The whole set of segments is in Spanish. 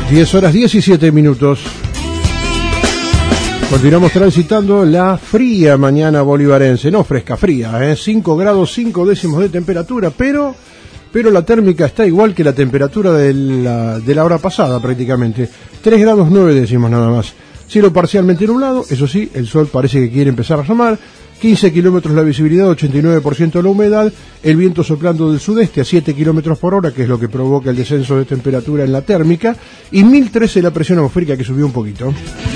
10:17. Continuamos transitando la fría mañana bolivarense, no fresca, fría, 5 grados 5 décimos de temperatura, pero la térmica está igual que la temperatura de la hora pasada prácticamente, 3 grados 9 décimos nada más. Cielo parcialmente nublado, eso sí, el sol parece que quiere empezar a asomar, 15 kilómetros la visibilidad, 89% la humedad, el viento soplando del sudeste a 7 kilómetros por hora, que es lo que provoca el descenso de temperatura en la térmica, y 1013 la presión atmosférica, que subió un poquito.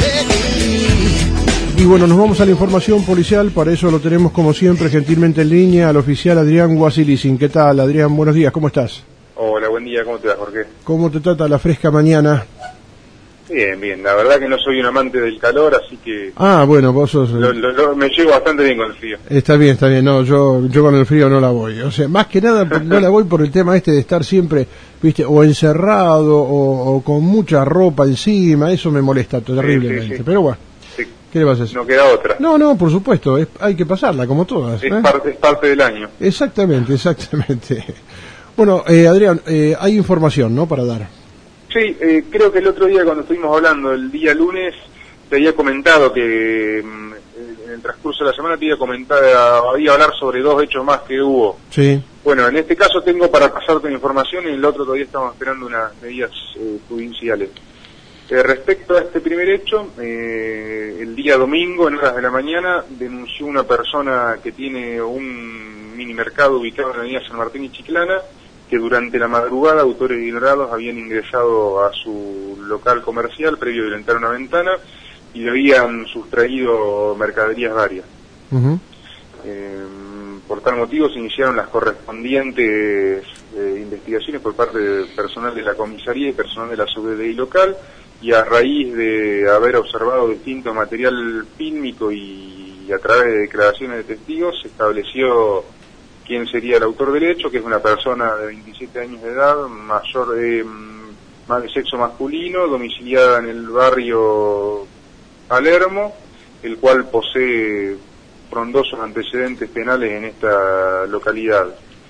Y bueno, nos vamos a la información policial, para eso lo tenemos como siempre gentilmente en línea al oficial Adrián Guasilicin. ¿Qué tal, Adrián? Buenos días, ¿cómo estás? Hola, buen día, ¿cómo te va, Jorge? ¿Cómo te trata la fresca mañana? Bien, la verdad que no soy un amante del calor, así que... Ah, bueno, vos sos... me llevo bastante bien con el frío. Está bien, no, yo con el frío no la voy, o sea, más que nada no la voy por el tema de estar siempre, viste, o encerrado, o con mucha ropa encima, eso me molesta terriblemente, sí. Pero bueno. ¿Qué le vas a hacer? No queda otra. No, por supuesto, hay que pasarla, como todas. Es parte del año. Exactamente. Bueno, Adrián, hay información, ¿no?, para dar. Sí, creo que el otro día cuando estuvimos hablando, el día lunes, te había comentado que en el transcurso de la semana había hablar sobre 2 hechos más que hubo. Sí. Bueno, en este caso tengo para pasarte la información y en el otro todavía estamos esperando unas medidas judiciales. Respecto a este primer hecho, el día domingo, en horas de la mañana, denunció una persona que tiene un mini mercado ubicado en la avenida San Martín y Chiclana, que durante la madrugada autores ignorados habían ingresado a su local comercial previo a violentar una ventana y le habían sustraído mercaderías varias. Uh-huh. Por tal motivo se iniciaron las correspondientes investigaciones por parte del personal de la comisaría y personal de la SUBDI local, y a raíz de haber observado distinto material fílmico y a través de declaraciones de testigos, se estableció quién sería el autor del hecho, que es una persona de 27 años de edad, mayor más de sexo masculino, domiciliada en el barrio Palermo, el cual posee frondosos antecedentes penales en esta localidad.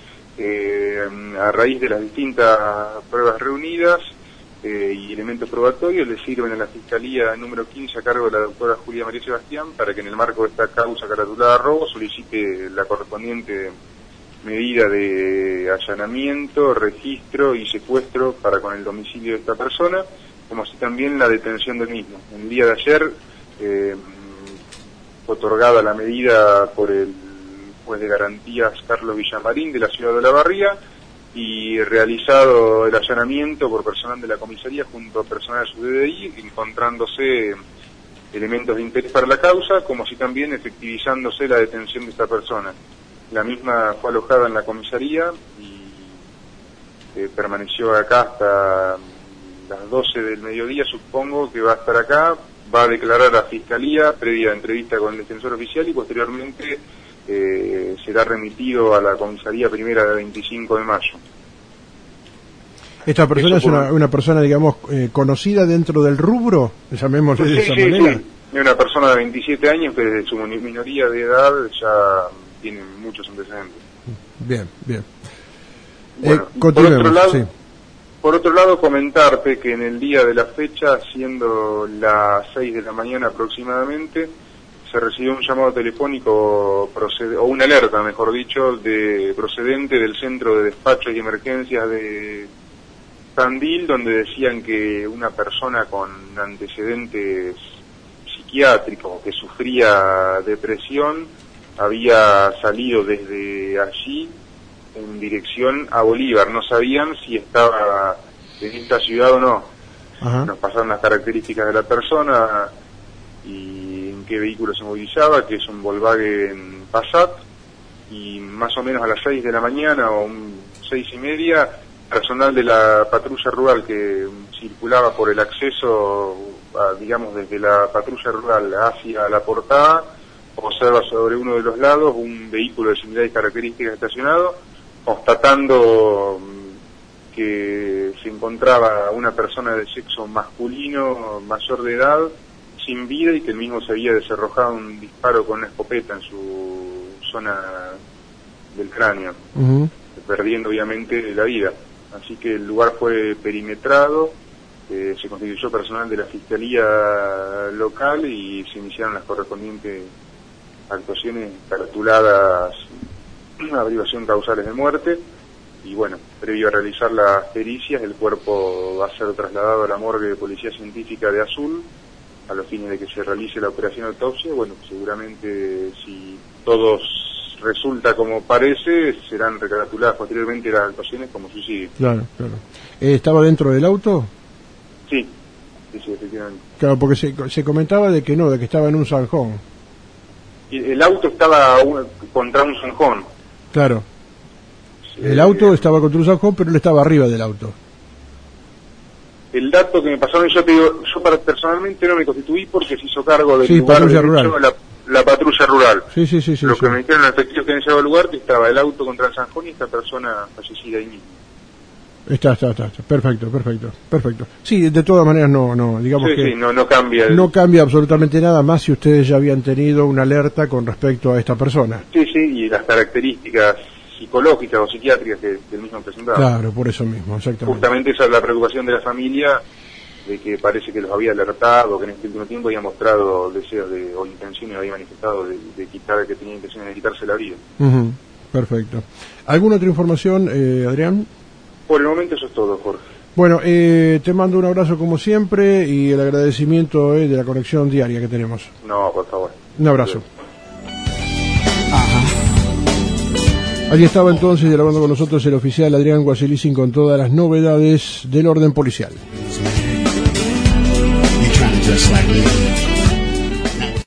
A raíz de las distintas pruebas reunidas y elementos probatorios, le sirven a la Fiscalía número 15 a cargo de la doctora Julia María Sebastián para que en el marco de esta causa caratulada robo solicite la correspondiente medida de allanamiento, registro y secuestro para con el domicilio de esta persona, como así también la detención del mismo. El día de ayer fue otorgada la medida por el juez de garantías Carlos Villamarín de la ciudad de Olavarría y realizado el allanamiento por personal de la comisaría junto a personal de su DDI, encontrándose elementos de interés para la causa, como así también efectivizándose la detención de esta persona. La misma fue alojada en la comisaría y permaneció acá hasta las 12 del mediodía, supongo que va a estar acá, va a declarar a la Fiscalía previa entrevista con el defensor oficial y posteriormente será remitido a la comisaría primera de 25 de mayo. ¿Esta persona es una persona, digamos, conocida dentro del rubro? Llamémosle de esa manera. Sí, es una persona de 27 años que desde su minoría de edad ya tiene muchos antecedentes. Bien. Bueno, por otro lado, comentarte que en el día de la fecha, siendo las 6 de la mañana aproximadamente, se recibió un llamado telefónico, o una alerta, mejor dicho, procedente del Centro de Despachos y Emergencias de Tandil, donde decían que una persona con antecedentes psiquiátricos que sufría depresión había salido desde allí en dirección a Bolívar. No sabían si estaba en esta ciudad o no. Ajá. Nos pasaron las características de la persona y en qué vehículo se movilizaba, que es un Volkswagen Passat, y más o menos a las 6 de la mañana o 6:30, personal de la patrulla rural que circulaba por el acceso, digamos, desde la patrulla rural hacia la portada, observa sobre uno de los lados un vehículo de similares características estacionado, constatando que se encontraba una persona de sexo masculino mayor de edad sin vida y que el mismo se había desarrojado un disparo con una escopeta en su zona del cráneo, perdiendo obviamente la vida. Así que el lugar fue perimetrado, se constituyó personal de la Fiscalía local y se iniciaron las correspondientes actuaciones caratuladas averiguación causales de muerte. Y bueno, previo a realizar las pericias, el cuerpo va a ser trasladado a la morgue de Policía Científica de Azul a los fines de que se realice la operación de autopsia. Bueno, seguramente si todo resulta como parece, serán recaratuladas posteriormente las actuaciones como suicidio. Claro, claro. ¿Estaba dentro del auto? Sí, efectivamente. Claro, porque se comentaba de que no, de que estaba en un zanjón. El auto estaba contra un zanjón. Claro. El auto estaba contra un zanjón, pero él estaba arriba del auto. El dato que me pasaron, yo te digo, personalmente no me constituí porque se hizo cargo del lugar patrulla de rural. Hecho, la patrulla rural. Sí. Lo que me dijeron los efectivos que han llegado al lugar, que estaba el auto contra el zanjón y esta persona fallecida ahí mismo. Está. Perfecto. Sí, de todas maneras no digamos que no cambia. No cambia absolutamente nada más si ustedes ya habían tenido una alerta con respecto a esta persona. Sí, y las características psicológicas o psiquiátricas que el mismo presentaba. Claro, por eso mismo, exactamente. Justamente esa es la preocupación de la familia, de que parece que los había alertado, que en este último tiempo había mostrado deseos o intenciones, había manifestado que tenía intenciones de quitarse la vida. Perfecto. ¿Alguna otra información, Adrián? Por el momento eso es todo, Jorge. Bueno, te mando un abrazo como siempre y el agradecimiento de la conexión diaria que tenemos. No, por favor. Un abrazo. Allí estaba entonces dialogando con nosotros el oficial Adrián Guasilicin con todas las novedades del orden policial.